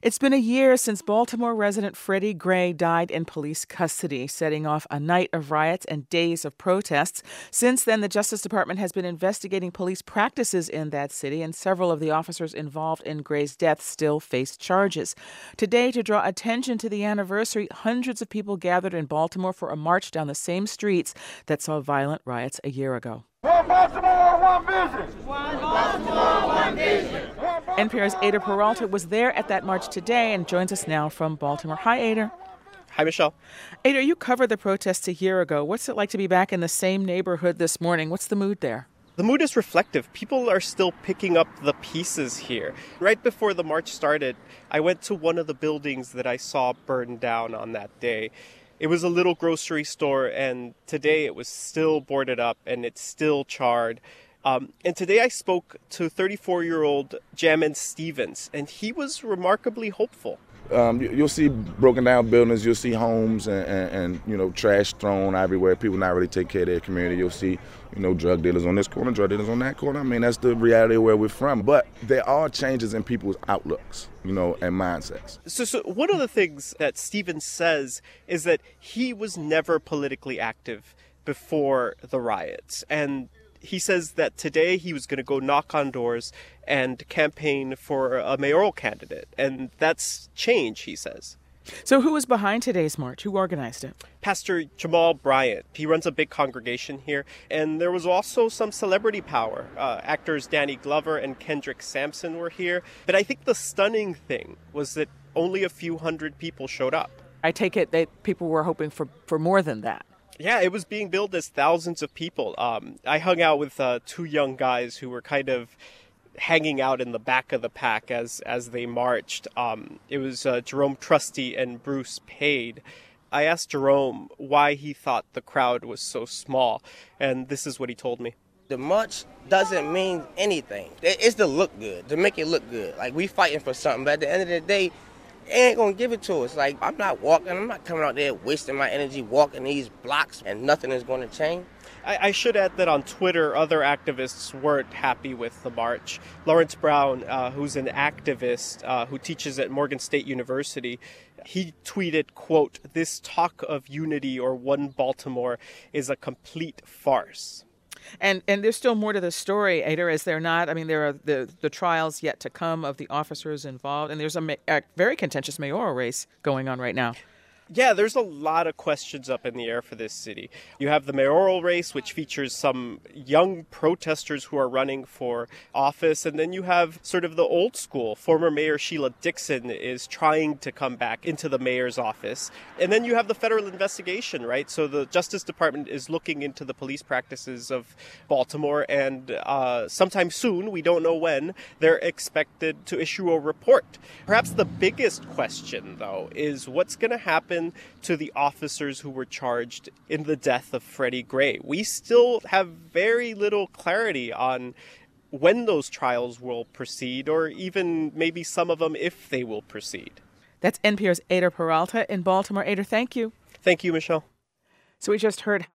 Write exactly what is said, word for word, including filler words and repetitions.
It's been a year since Baltimore resident Freddie Gray died in police custody, setting off a night of riots and days of protests. Since then, the Justice Department has been investigating police practices in that city, and several of the officers involved in Gray's death still face charges. Today, to draw attention to the anniversary, hundreds of people gathered in Baltimore for a march down the same streets that saw violent riots a year ago. One Baltimore, one vision. One Baltimore, one vision. N P R's Ada Peralta was there at that march today and joins us now from Baltimore. Hi, Ada. Hi, Michelle. Ada, you covered the protests a year ago. What's it like to be back in the same neighborhood this morning? What's the mood there? The mood is reflective. People are still picking up the pieces here. Right before the march started, I went to one of the buildings that I saw burned down on that day. It was a little grocery store, and today it was still boarded up and it's still charred. Um, and today I spoke to thirty-four-year-old Jamin Stevens, and he was remarkably hopeful. Um, you'll see broken down buildings, you'll see homes and, and, and, you know, trash thrown everywhere. People not really take care of their community. You'll see, you know, drug dealers on this corner, drug dealers on that corner. I mean, that's the reality of where we're from. But there are changes in people's outlooks, you know, and mindsets. So, so one of the things that Stevens says is that he was never politically active before the riots. And he says that today he was going to go knock on doors and campaign for a mayoral candidate. And that's change, he says. So who was behind today's march? Who organized it? Pastor Jamal Bryant. He runs a big congregation here. And there was also some celebrity power. Uh, actors Danny Glover and Kendrick Sampson were here. But I think the stunning thing was that only a few hundred people showed up. I take it that people were hoping for, for more than that. Yeah, it was being billed as thousands of people. Um, I hung out with uh, two young guys who were kind of hanging out in the back of the pack as as they marched. Um, it was uh, Jerome Trusty and Bruce Pade. I asked Jerome why he thought the crowd was so small, and this is what he told me. The march doesn't mean anything. It's to look good, to make it look good. Like, we fighting for something, but at the end of the day, they ain't gonna give it to us. Like, I'm not walking, I'm not coming out there wasting my energy walking these blocks and nothing is gonna change. I, I should add that on Twitter, other activists weren't happy with the march. Lawrence Brown, uh, who's an activist uh, who teaches at Morgan State University, he tweeted, quote, "This talk of unity or one Baltimore is a complete farce." And and there's still more to the story, Ada, is there not? I mean, there are the, the trials yet to come of the officers involved, and there's a, a very contentious mayoral race going on right now. Yeah, there's a lot of questions up in the air for this city. You have the mayoral race, which features some young protesters who are running for office. And then you have sort of the old school. Former Mayor Sheila Dixon is trying to come back into the mayor's office. And then you have the federal investigation, right? So the Justice Department is looking into the police practices of Baltimore. And uh, sometime soon, we don't know when, they're expected to issue a report. Perhaps the biggest question, though, is what's going to happen to the officers who were charged in the death of Freddie Gray. We still have very little clarity on when those trials will proceed, or even maybe some of them if they will proceed. That's N P R's Ada Peralta in Baltimore. Ada, thank you. Thank you, Michelle. So we just heard